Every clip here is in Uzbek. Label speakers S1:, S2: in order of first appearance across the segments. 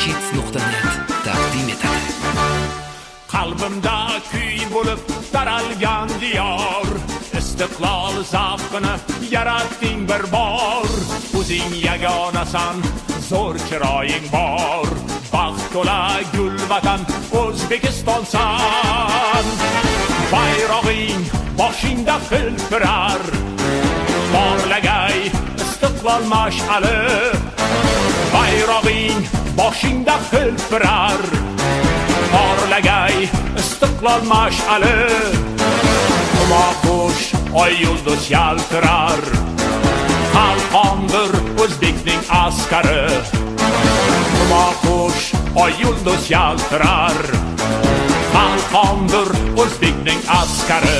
S1: hits.net taqdim etadi.
S2: Qalbimda kuy bo'lib taralgan diyor, istiqlol zavqini yaratding bir bor. O'zing yagonasan, zo'r chiroying bor, baxt to'la gul vatan O'zbekistonsan. Bayrog'ing boshingda hilpirar, porlagay istiqlol mash'ali. Bayrog'ing boshingda hilpirar, porlagay istiqlol mash'ali. Humoqush oy yulduz yaltirar, qalqondir o'zbekning askari. Humoqush oy yulduz yaltirar, qalqondir o'zbekning askari.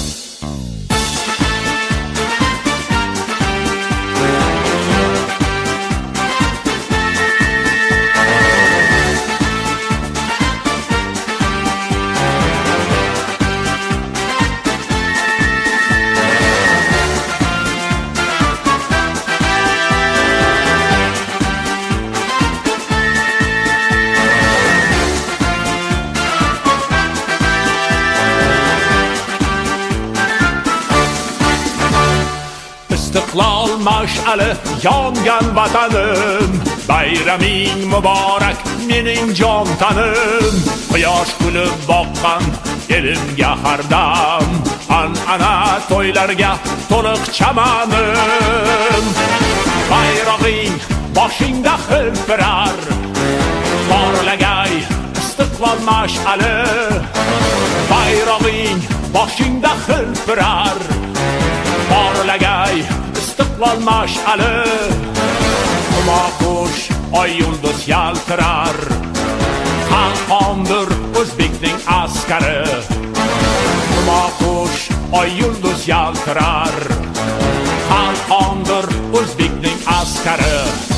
S2: İstiqlol mash'ali yongan vatanim, bayraming muborak mening jon tanim. Quyosh kulib boqqan elimga hardam, an'ana to'ylarga to'liq chamanim. Bayrog'ing boshingda hilpirar, porlagay istiqlol mash'ali. Bayrog'ing boshingda hilpirar, porlagay istiqlol mash'ali. Humoqush oy yulduz yaltirar, qalqondir o'zbekning askari. Humoqush oy yulduz yaltirar, qalqondir o'zbekning askari.